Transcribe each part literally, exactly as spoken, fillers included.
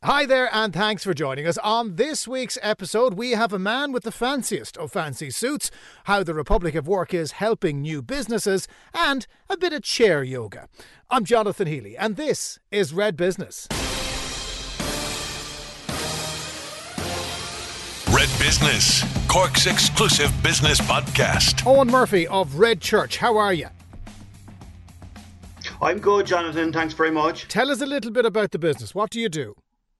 Hi there, and thanks for joining us. On this week's episode, we have a man with the fanciest of fancy suits, how the Republic of Work is helping new businesses, and a bit of chair yoga. I'm Jonathan Healy, and this is Red Business. Red Business, Cork's exclusive business podcast. Owen Murphy of Red Church, how are you? I'm good, Jonathan. Thanks very much. Tell us a little bit about the business. What do you do?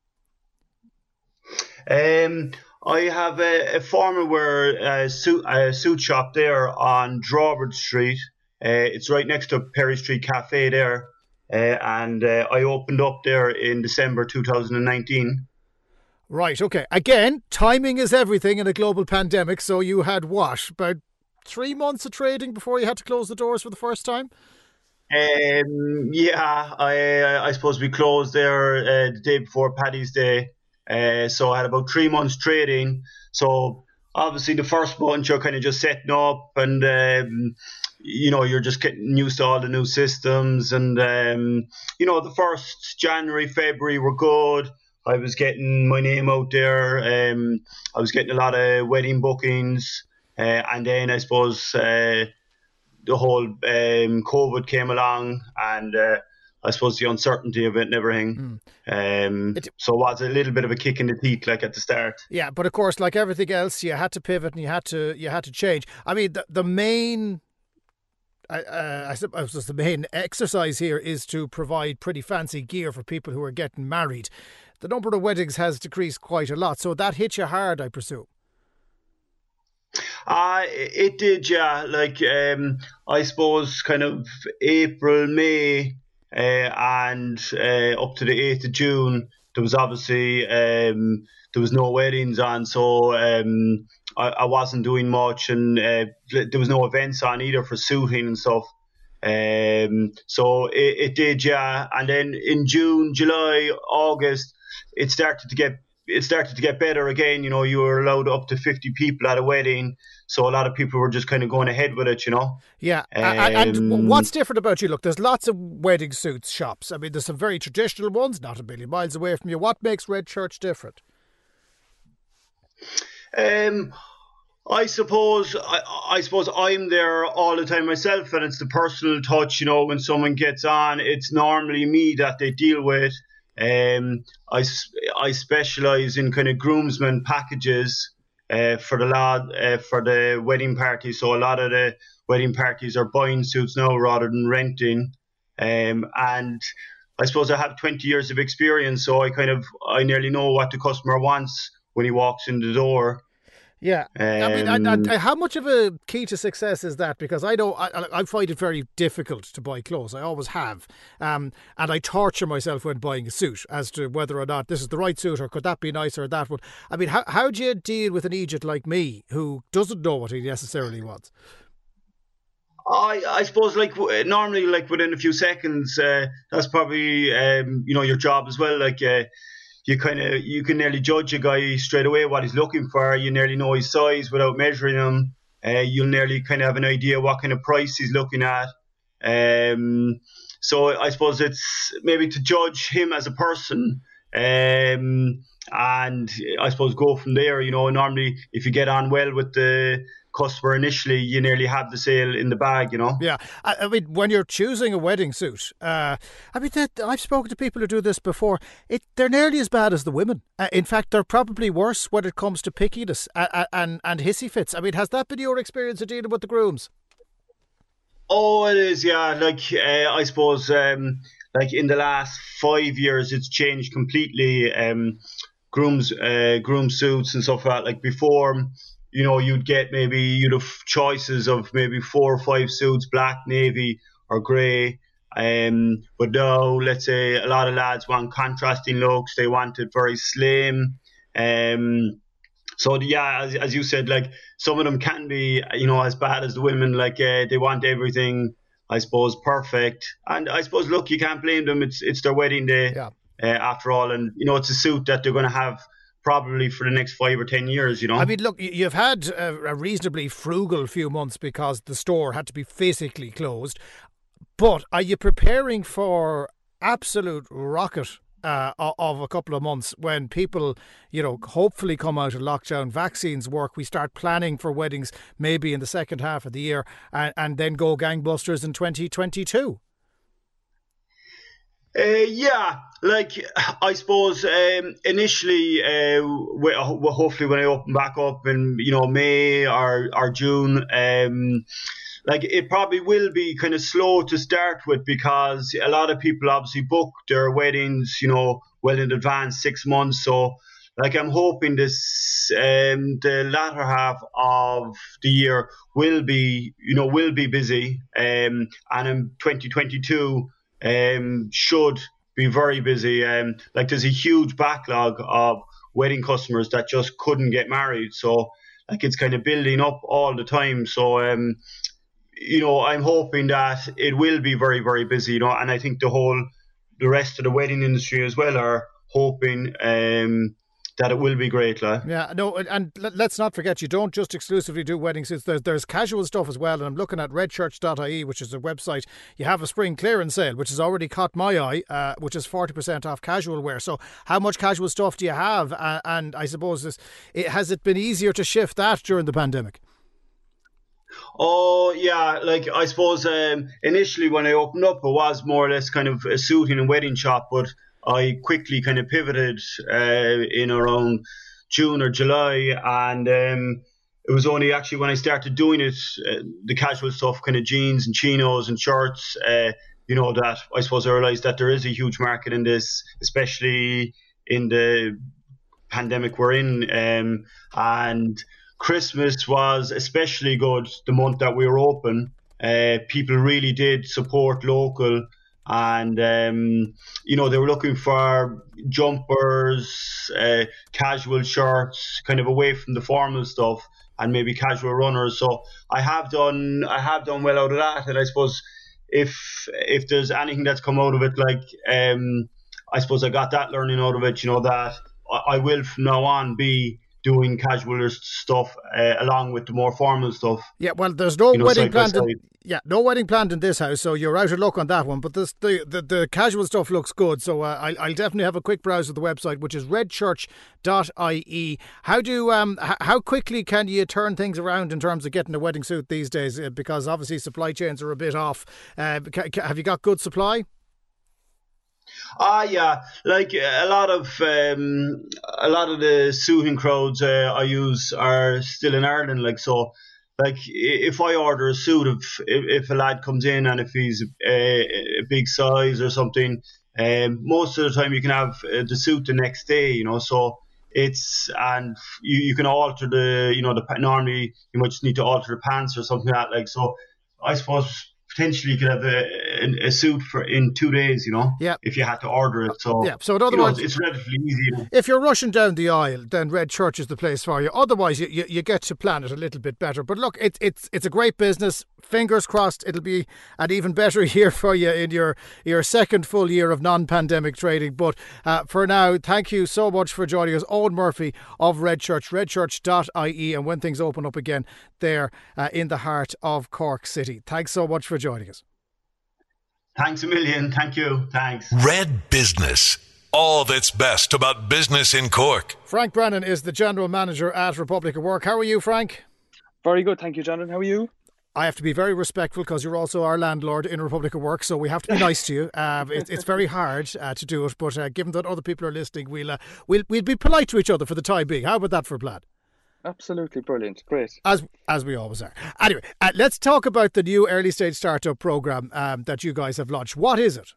Um, I have a, a formal wear uh, suit, uh, suit shop there on Drawbridge Street. Uh, it's right next to Perry Street Cafe there. Uh, and uh, I opened up there in December two thousand nineteen. Right, okay. Again, timing is everything in a global pandemic. So you had what? About three months of trading before you had to close the doors for the first time? Um, yeah, I I suppose we closed there uh, the day before Paddy's Day. Uh, so I had about three months trading. So obviously the first month you're kind of just setting up and, um, you know, you're just getting used to all the new systems. And, um, you know, the first January, February were good. I was getting my name out there. Um, I was getting a lot of wedding bookings. Uh, and then I suppose uh, the whole um, COVID came along and uh, I suppose the uncertainty of it and everything. Mm. Um, it, so it was a little bit of a kick in the teeth, like at the start. Yeah, but of course, like everything else, you had to pivot and you had to you had to change. I mean, the, the main, uh, I suppose the main exercise here is to provide pretty fancy gear for people who are getting married. The number of weddings has decreased quite a lot, so that hit you hard, I presume. Uh, it did, yeah. Like, um, I suppose kind of April, May, Uh, and uh, up to the eighth of June, there was obviously um, there was no weddings on, so um, I, I wasn't doing much, and uh, there was no events on either for suiting and stuff. Um, so it, it did, yeah. And then in June, July, August, it started to get it started to get better again. You know, you were allowed up to fifty people at a wedding. So a lot of people were just kind of going ahead with it, you know. Yeah, um, and, and what's different about you? Look, there's lots of wedding suits shops. I mean, there's some very traditional ones, not a million miles away from you. What makes Red Church different? Um, I suppose I, I suppose I'm there all the time myself, and it's the personal touch. You know, when someone gets on, it's normally me that they deal with. Um, I I specialise in kind of groomsmen packages. Uh, for the lad, uh, for the wedding party, so a lot of the wedding parties are buying suits now rather than renting. Um, and I suppose I have twenty years of experience, so I kind of I nearly know what the customer wants when he walks in the door. Yeah, um, I mean, I, I, how much of a key to success is that? Because I know I, I find it very difficult to buy clothes. I always have, um, and I torture myself when buying a suit as to whether or not this is the right suit or could that be nicer or that one. I mean, how how do you deal with an idiot like me who doesn't know what he necessarily wants? I I suppose like normally like within a few seconds, uh, that's probably um, you know your job as well. Like. Uh, You kind of you can nearly judge a guy straight away what he's looking for. You nearly know his size without measuring him. Uh, you'll nearly kind of have an idea what kind of price he's looking at. Um, so I suppose it's maybe to judge him as a person, um, and I suppose go from there. You know, normally if you get on well with the customer initially, you nearly have the sale in the bag, you know. Yeah, I, I mean, when you're choosing a wedding suit, uh, I mean, that, I've spoken to people who do this before. It they're nearly as bad as the women. Uh, in fact, they're probably worse when it comes to pickiness and and, and hissy fits. I mean, has that been your experience of dealing with the grooms? Oh, it is, yeah. Like uh, I suppose, um, like in the last five years, it's changed completely. Um, grooms, uh, groom suits and stuff like that. Like before. You know, you'd get maybe you'd have choices of maybe four or five suits, black, navy, or grey. Um, but now, let's say a lot of lads want contrasting looks. They want it very slim. Um, so yeah, as, as you said, like some of them can be, you know, as bad as the women. Like uh, they want everything, I suppose, perfect. And I suppose, look, you can't blame them. It's it's their wedding day, yeah. uh, after all, and you know, it's a suit that they're going to have probably for the next five or ten years, you know. I mean, look, you've had a, a reasonably frugal few months because the store had to be physically closed. But are you preparing for absolute rocket uh, o- of a couple of months when people, you know, hopefully come out of lockdown, vaccines work, we start planning for weddings maybe in the second half of the year, and, and then go gangbusters in twenty twenty-two. Uh, yeah, like I suppose um, initially, uh, we, well, hopefully when I open back up in you know May or or June, um, like it probably will be kind of slow to start with because a lot of people obviously book their weddings, you know, well in advance, six months. So, like I'm hoping this um, the latter half of the year will be, you know, will be busy, um, and in twenty twenty-two. Um, should be very busy. Um, like there's a huge backlog of wedding customers that just couldn't get married. So like it's kind of building up all the time. So um, you know, I'm hoping that it will be very, very busy. You know, and I think the whole, the rest of the wedding industry as well are hoping um that it will be great, like. Yeah, no, and let's not forget, you don't just exclusively do wedding suits. There's, there's casual stuff as well, and I'm looking at red church dot I E, which is a website. You have a spring clearance sale, which has already caught my eye, uh, which is forty percent off casual wear. So how much casual stuff do you have? Uh, and I suppose, this, it, has it been easier to shift that during the pandemic? Oh, yeah, like I suppose um, initially when I opened up, it was more or less kind of a suiting and wedding shop, but I quickly kind of pivoted uh, in around June or July, and um, it was only actually when I started doing it, uh, the casual stuff, kind of jeans and chinos and shirts, uh, you know, that I suppose I realised that there is a huge market in this, especially in the pandemic we're in, um, and Christmas was especially good the month that we were open. Uh, people really did support local. And, um, you know, they were looking for jumpers, uh, casual shirts, kind of away from the formal stuff, and maybe casual runners. So I have done, I have done well out of that. And I suppose if if there's anything that's come out of it, like, um, I suppose I got that learning out of it, you know, that I, I will from now on be doing casual stuff uh, along with the more formal stuff. Yeah, well, there's no you know, wedding planned. In, yeah, no wedding planned in this house, so you're out of luck on that one. But this, the, the the casual stuff looks good, so uh, I'll, I'll definitely have a quick browse of the website, which is red church dot I E. How do um h- how quickly can you turn things around in terms of getting a wedding suit these days? Uh, because obviously supply chains are a bit off. Uh, ca- ca- have you got good supply? Ah, yeah, like a lot of um, a lot of the suiting crowds uh, I use are still in Ireland. Like so, like if I order a suit, if if a lad comes in and if he's a, a big size or something, um, most of the time you can have uh, the suit the next day. You know, so it's and you, you can alter the you know the normally you might just need to alter the pants or something like that. Like so, I suppose. Potentially, you could have a, a, a suit for in two days, you know, yeah. if you had to order it. So, yeah. So in other words, know, it's relatively easy. If you're rushing down the aisle, then Red Church is the place for you. Otherwise, you, you, you get to plan it a little bit better. But look, it's it's it's a great business. Fingers crossed, it'll be an even better year for you in your your second full year of non-pandemic trading. But uh, for now, thank you so much for joining us, Owen Murphy of Red Church, red church dot I E, and when things open up again, there uh, in the heart of Cork City. Thanks so much for joining us. Thanks a million. Thank you. Thanks. Red Business. All that's best about business in Cork. Frank Brennan is the General Manager at Republic of Work. How are you, Frank? Very good, thank you, Jonathan. How are you? I have to be very respectful because you're also our landlord in Republic of Work, so we have to be nice to you. Uh, it, it's very hard uh, to do it, but uh, given that other people are listening, we'll, uh, we'll we'll be polite to each other for the time being. How about that for a plan? Absolutely brilliant. Great. As as we always are. Anyway, uh, let's talk about the new early stage startup program um, that you guys have launched. What is it?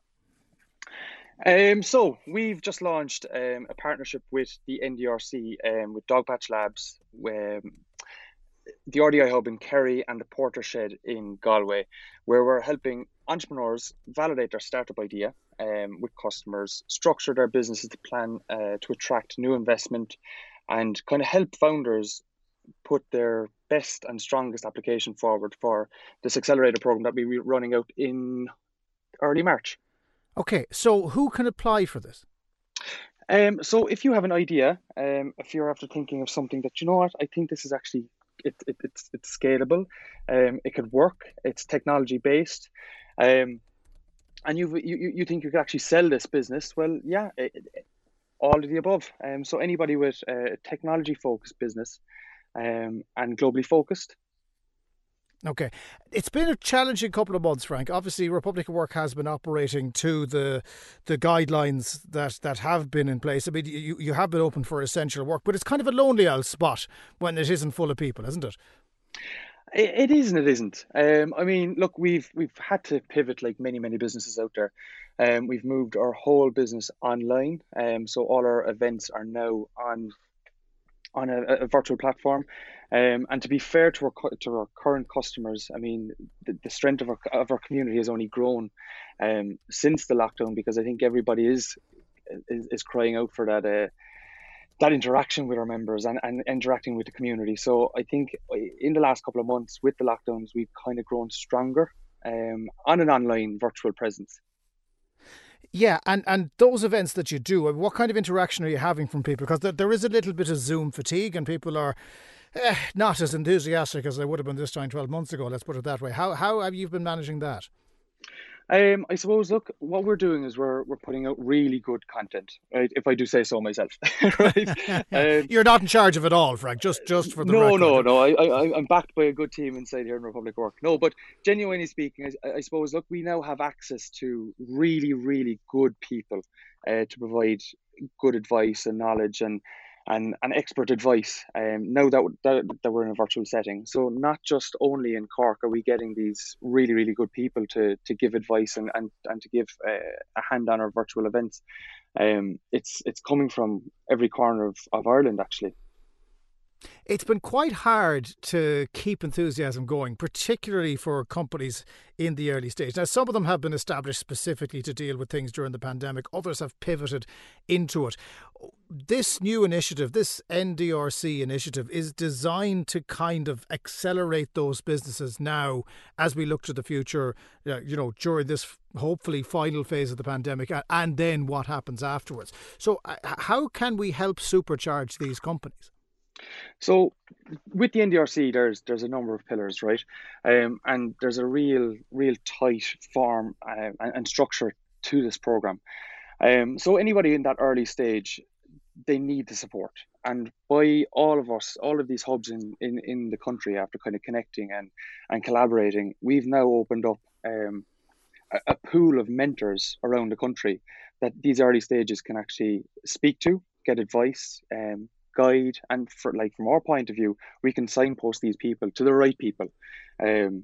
Um, so we've just launched um, a partnership with the N D R C, um, with Dogpatch Labs, um, the R D I Hub in Kerry and the Porter Shed in Galway, where we're helping entrepreneurs validate their startup idea um, with customers, structure their businesses to plan uh, to attract new investment, and kind of help founders put their best and strongest application forward for this accelerator program that we'll be running out in early March. Okay, so who can apply for this? Um, so if you have an idea, um, if you're after thinking of something that, you know what, I think this is actually, it, it, it's it's scalable, um, it could work, it's technology based, um, and you you you think you could actually sell this business. Well, yeah, it, it, all of the above. Um, so anybody with a technology focused business, um, and globally focused. Okay. It's been a challenging couple of months, Frank. Obviously, Republic of Work has been operating to the the guidelines that, that have been in place. I mean, you, you have been open for essential work, but it's kind of a lonely old spot when it isn't full of people, isn't it? It, it is and it isn't. Um, I mean, look, we've we've had to pivot like many, many businesses out there. Um, we've moved our whole business online. Um, so all our events are now on on a, a virtual platform. Um, and to be fair to our to our current customers, I mean, the, the strength of our of our community has only grown um, since the lockdown, because I think everybody is is, is crying out for that uh, that interaction with our members and, and interacting with the community. So I think in the last couple of months with the lockdowns, we've kind of grown stronger um, on an online virtual presence. Yeah, and, and those events that you do, what kind of interaction are you having from people? Because there, there is a little bit of Zoom fatigue, and people are eh, not as enthusiastic as they would have been this time twelve months ago, let's put it that way. How how have you been managing that? Um, I suppose, look, what we're doing is we're we're putting out really good content, right? If I do say so myself, right? Um, You're not in charge of it all, Frank. Just just for the no, record. no, no. I, I I'm backed by a good team inside here in Republic of Work. No, but genuinely speaking, I, I suppose, look, we now have access to really, really good people uh, to provide good advice and knowledge and and, and expert advice. Um, now that, that that we're in a virtual setting, so not just only in Cork are we getting these really, really good people to to give advice and and, and to give uh, a hand on our virtual events. Um, it's it's coming from every corner of, of Ireland, actually. It's been quite hard to keep enthusiasm going, particularly for companies in the early stage. Now, some of them have been established specifically to deal with things during the pandemic. Others have pivoted into it. This new initiative, this N D R C initiative, is designed to kind of accelerate those businesses now as we look to the future, you know, during this hopefully final phase of the pandemic, and then what happens afterwards. So how can we help supercharge these companies? So with the N D R C, there's there's a number of pillars, right? Um, and there's a real, real tight form uh, and, and structure to this program. Um, so anybody in that early stage, they need the support. And by all of us, all of these hubs in, in, in the country, after kind of connecting and, and collaborating, we've now opened up um, a, a pool of mentors around the country that these early stages can actually speak to, get advice, um, guide, and for like from our point of view, we can signpost these people to the right people um,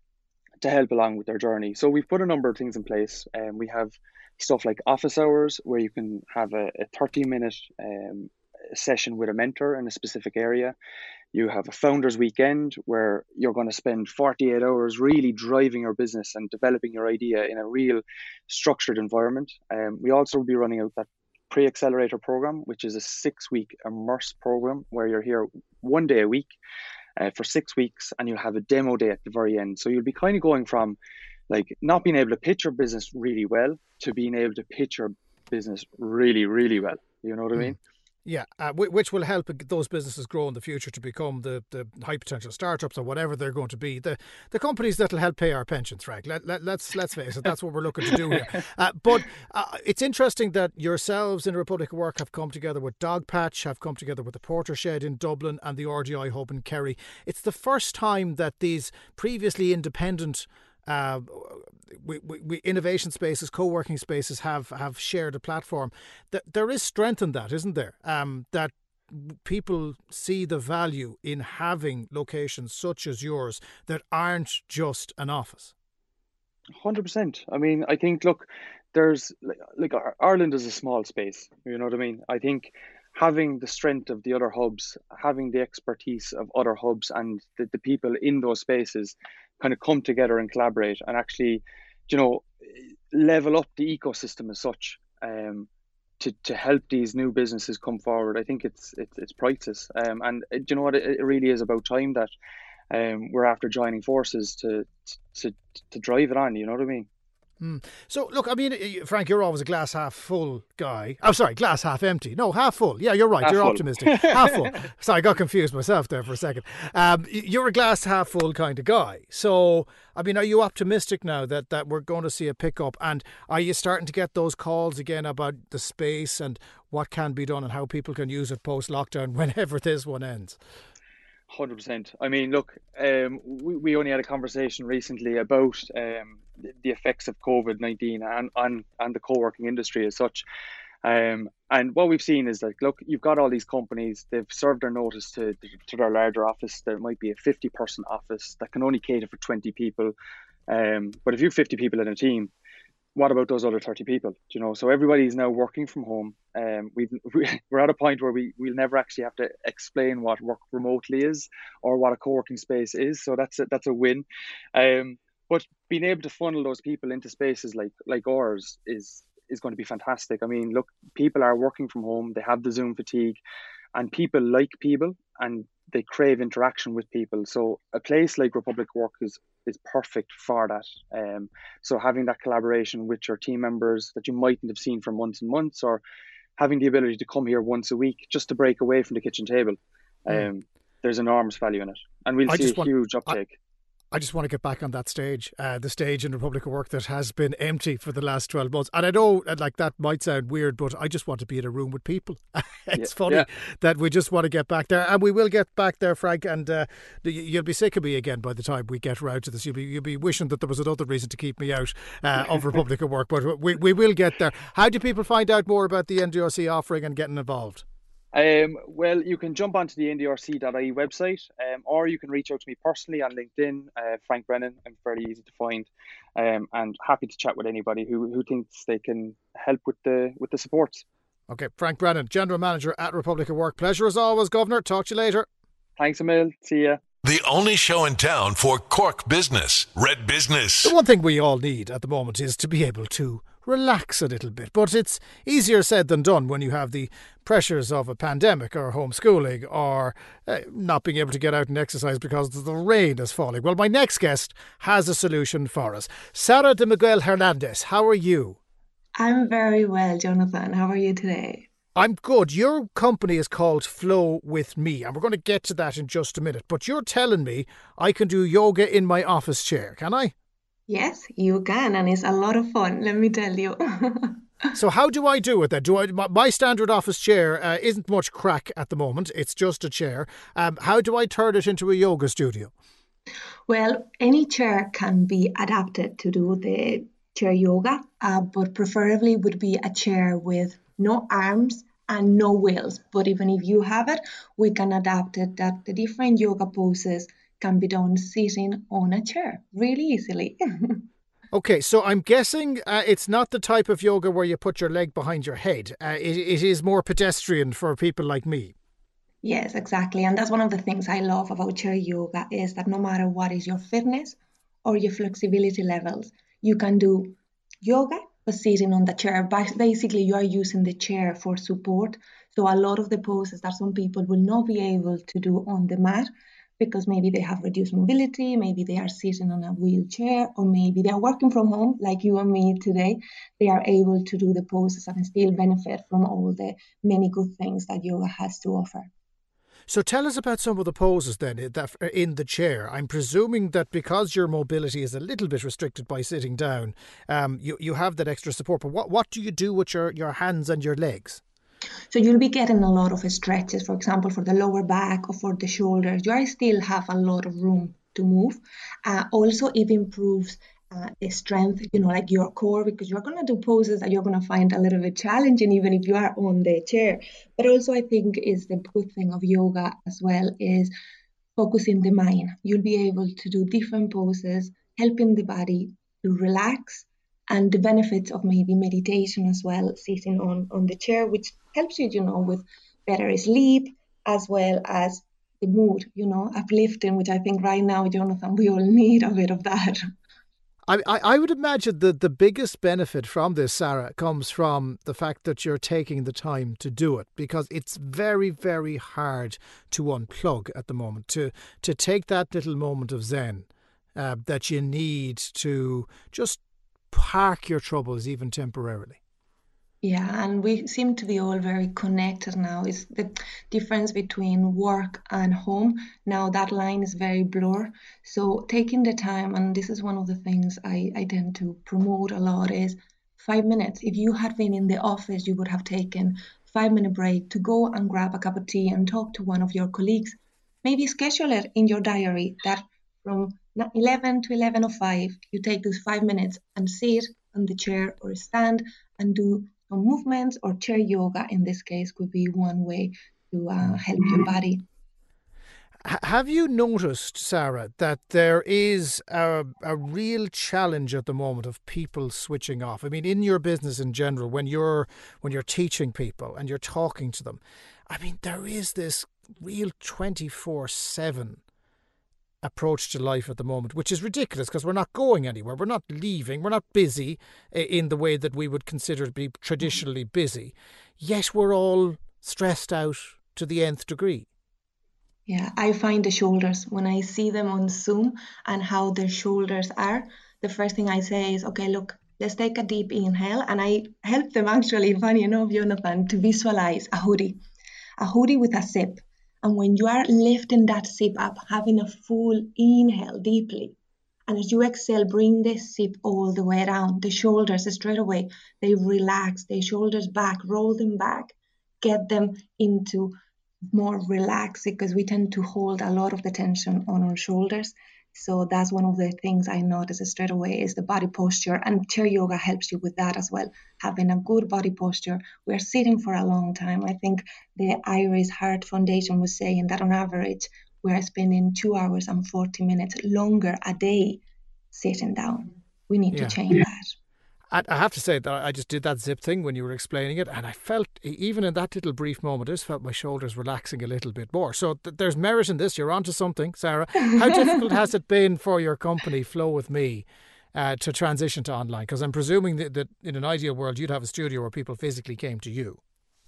to help along with their journey. So we've put a number of things in place, and um, we have stuff like office hours where you can have a, a thirty minute um, session with a mentor in a specific area. You have a founders weekend where you're going to spend forty-eight hours really driving your business and developing your idea in a real structured environment. Um, we also will be running out that pre-accelerator program, which is a six-week immerse program where you're here one day a week uh, for six weeks, and you'll have a demo day at the very end. So you'll be kind of going from like not being able to pitch your business really well to being able to pitch your business really, really well. You know what I mean? Mm. Yeah, uh, which will help those businesses grow in the future to become the, the high potential startups or whatever they're going to be. The the companies that will help pay our pensions, Frank. Let, let, let's let's face it, that's what we're looking to do here. Uh, but uh, it's interesting that yourselves in Republic of Work have come together with Dogpatch, have come together with the Portershed in Dublin and the R D I Hub in Kerry. It's the first time that these previously independent Uh, we, we, we innovation spaces, co-working spaces have, have shared a platform. That there is strength in that, isn't there? Um, that people see the value in having locations such as yours that aren't just an office. one hundred percent. I mean, I think, look, there's like, like Ireland is a small space. You know what I mean? I think having the strength of the other hubs, having the expertise of other hubs and the, the people in those spaces kind of come together and collaborate and actually, you know, level up the ecosystem as such um, to, to help these new businesses come forward. I think it's it's, it's priceless. Um, and it, you know what, it, it really is about time that um, we're after joining forces to, to to drive it on, you know what I mean? Mm. So, look, I mean, Frank, you're always a glass half full guy. I'm sorry, glass half empty. No, half full. Yeah, you're right. Half you're full. optimistic. Half full. Sorry, I got confused myself there for a second. Um, you're a glass half full kind of guy. So, I mean, are you optimistic now that, that we're going to see a pickup? And are you starting to get those calls again about the space and what can be done and how people can use it post-lockdown whenever this one ends? one hundred percent. I mean, look, um, we, we only had a conversation recently about um, the, the effects of COVID nineteen and, and, and the co-working industry as such. Um, and what we've seen is like, look, you've got all these companies, they've served their notice to, to their larger office. There might be a fifty person office that can only cater for twenty people. Um, but if you have fifty people in a team, what about those other thirty people? You know, so everybody's now working from home. Um, we've, we're at a point where we, we'll never actually have to explain what work remotely is or what a co-working space is. So that's a, that's a win. Um, but being able to funnel those people into spaces like like ours is is going to be fantastic. I mean, look, people are working from home. They have the Zoom fatigue, and people like people and they crave interaction with people. So a place like Republic Work is is perfect for that. Um, so having that collaboration with your team members that you mightn't have seen for months and months, or having the ability to come here once a week just to break away from the kitchen table, um, mm. there's enormous value in it. And we'll I see a want, huge uptake. I- I just want to get back on that stage, uh, the stage in Republic of Work that has been empty for the last twelve months. And I know like that might sound weird, but I just want to be in a room with people. It's yeah, funny yeah. that we just want to get back there. And we will get back there, Frank. And uh, you'll be sick of me again by the time we get around to this. You'll be, you'll be wishing that there was another reason to keep me out uh, of Republic of Work. But we, we will get there. How do people find out more about the N D R C offering and getting involved? Um, well, you can jump onto the N D R C dot I E website, um, or you can reach out to me personally on LinkedIn, uh, Frank Brennan. I'm fairly easy to find, um, and happy to chat with anybody who, who thinks they can help with the with the supports. Okay, Frank Brennan, General Manager at Republic of Work. Pleasure as always, Governor. Talk to you later. Thanks, Emil. See ya. The only show in town for Cork business, Red Business. The one thing we all need at the moment is to be able to relax a little bit, but it's easier said than done when you have the pressures of a pandemic or homeschooling or uh, not being able to get out and exercise because the rain is falling. Well, my next guest has a solution for us. Sara de Miguel Hernandez, how are you? I'm very well, Jonathan. How are you today? I'm good. Your company is called Flow With Me, and we're going to get to that in just a minute. But you're telling me I can do yoga in my office chair, can I? Yes, you can, and it's a lot of fun, let me tell you. So how do I do it then? Do I my, my standard office chair uh, isn't much crack at the moment. It's just a chair. Um, how do I turn it into a yoga studio? Well, any chair can be adapted to do the chair yoga, uh, but preferably would be a chair with no arms and no wheels. But even if you have it, we can adapt it that the different yoga poses can be done sitting on a chair really easily. Okay, so I'm guessing uh, it's not the type of yoga where you put your leg behind your head. Uh, it, it is more pedestrian for people like me. Yes, exactly. And that's one of the things I love about chair yoga is that no matter what is your fitness or your flexibility levels, you can do yoga but sitting on the chair. Basically, you are using the chair for support. So a lot of the poses that some people will not be able to do on the mat, because maybe they have reduced mobility, maybe they are sitting on a wheelchair, or maybe they are working from home like you and me today, they are able to do the poses and still benefit from all the many good things that yoga has to offer. So tell us about some of the poses then that in the chair. I'm presuming that because your mobility is a little bit restricted by sitting down, um, you, you have that extra support. But what, what do you do with your, your hands and your legs? So you'll be getting a lot of stretches, for example, for the lower back or for the shoulders. You still have a lot of room to move. Uh, also, it improves uh, the strength, you know, like your core, because you're going to do poses that you're going to find a little bit challenging, even if you are on the chair. But also, I think is the good thing of yoga as well is focusing the mind. You'll be able to do different poses, helping the body to relax, and the benefits of maybe meditation as well, sitting on, on the chair, which helps you, you know, with better sleep as well as the mood, you know, uplifting, which I think right now, Jonathan, we all need a bit of that. I, I, I would imagine that the biggest benefit from this, Sarah, comes from the fact that you're taking the time to do it, because it's very, very hard to unplug at the moment, to, to take that little moment of zen uh, that you need to just park your troubles even temporarily. Yeah, and we seem to be all very connected now. It's the difference between work and home. Now that line is very blurred. So taking the time, and this is one of the things I, I tend to promote a lot, is five minutes. If you had been in the office, you would have taken five minute break to go and grab a cup of tea and talk to one of your colleagues. Maybe schedule it in your diary that from eleven to eleven oh five, you take those five minutes and sit on the chair or stand and do some movements, or chair yoga in this case could be one way to uh, help your body. Have you noticed, Sarah, that there is a, a real challenge at the moment of people switching off? I mean, in your business in general, when you're when you're teaching people and you're talking to them, I mean, there is this real twenty-four seven approach to life at the moment, which is ridiculous because we're not going anywhere. We're not leaving. We're not busy in the way that we would consider to be traditionally busy. Yet we're all stressed out to the nth degree. Yeah, I find the shoulders, when I see them on Zoom and how their shoulders are, the first thing I say is, okay, look, let's take a deep inhale. And I help them actually, funny enough, Jonathan, to visualize a hoodie, a hoodie with a zip. And when you are lifting that zip up, having a full inhale deeply, and as you exhale, bring the zip all the way down, the shoulders straight away, they relax, the shoulders back, roll them back, get them into more relaxed, because we tend to hold a lot of the tension on our shoulders. So that's one of the things I notice straight away is the body posture, and chair yoga helps you with that as well. Having a good body posture. We're sitting for a long time. I think the Iris Heart Foundation was saying that on average, we're spending two hours and forty minutes longer a day sitting down. We need yeah. to change that. I have to say that I just did that zip thing when you were explaining it, and I felt, even in that little brief moment, I just felt my shoulders relaxing a little bit more. So th- there's merit in this. You're onto something, Sarah. How difficult has it been for your company, Flow With Me, uh, to transition to online? Because I'm presuming that, that in an ideal world, you'd have a studio where people physically came to you.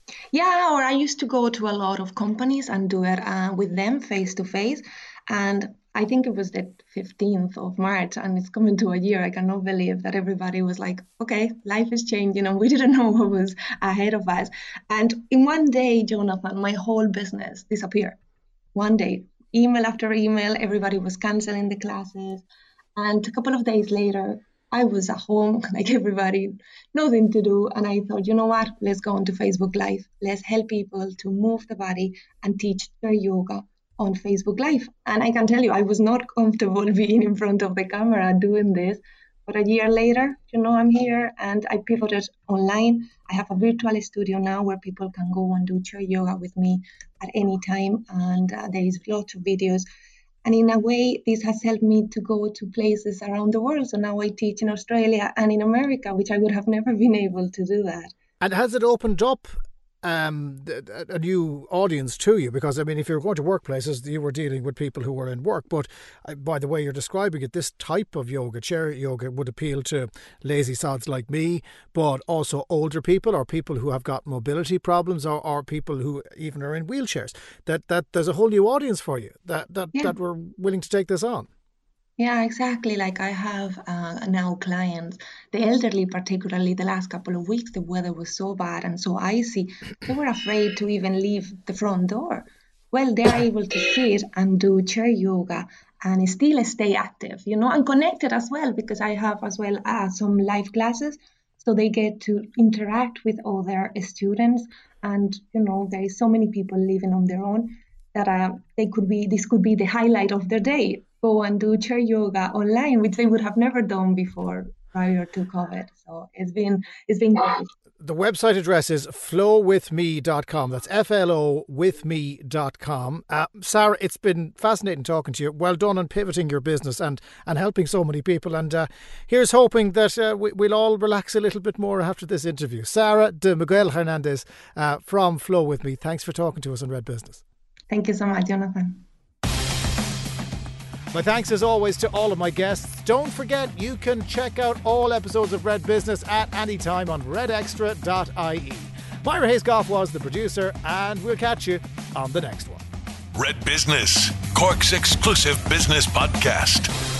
Yeah, or I used to go to a lot of companies and do it uh, with them face to face. And I think it was the fifteenth of March, and it's coming to a year. I cannot believe that everybody was like, okay, life is changing, and we didn't know what was ahead of us. And in one day, Jonathan, my whole business disappeared. One day, email after email, everybody was canceling the classes. And a couple of days later, I was at home, like everybody, nothing to do. And I thought, you know what, let's go on to Facebook Live. Let's help people to move the body and teach their yoga on Facebook Live. And I can tell you, I was not comfortable being in front of the camera doing this. But a year later, you know, I'm here and I pivoted online. I have a virtual studio now where people can go and do chair yoga with me at any time. And uh, there is lots of videos. And in a way, this has helped me to go to places around the world. So now I teach in Australia and in America, which I would have never been able to do that. And has it opened up um, a new audience to you? Because, I mean, if you're going to workplaces, you were dealing with people who were in work. But uh, by the way you're describing it, this type of yoga, chair yoga, would appeal to lazy sods like me, but also older people or people who have got mobility problems, or, or people who even are in wheelchairs. That that there's a whole new audience for you that, that, yeah. that were willing to take this on. Yeah, exactly. Like I have uh, now clients, the elderly particularly, the last couple of weeks, the weather was so bad and so icy, they were afraid to even leave the front door. Well, they're able to sit and do chair yoga and still stay active, you know, and connected as well, because I have as well uh, some live classes. So they get to interact with other students. And, you know, there is so many people living on their own that uh, they could be, this could be the highlight of their day. Go and do chair yoga online, which they would have never done before prior to COVID. So it's been it's been great. The website address is flow with me dot com. That's F L O with me dot com. Uh, Sarah, it's been fascinating talking to you. Well done on pivoting your business and, and helping so many people. And uh, here's hoping that uh, we, we'll all relax a little bit more after this interview. Sarah de Miguel Hernandez uh, from Flow With Me. Thanks for talking to us on Red Business. Thank you so much, Jonathan. My thanks as always to all of my guests. Don't forget you can check out all episodes of Red Business at any time on red extra dot I E. Myra Hayes-Goff was the producer, and we'll catch you on the next one. Red Business, Cork's exclusive business podcast.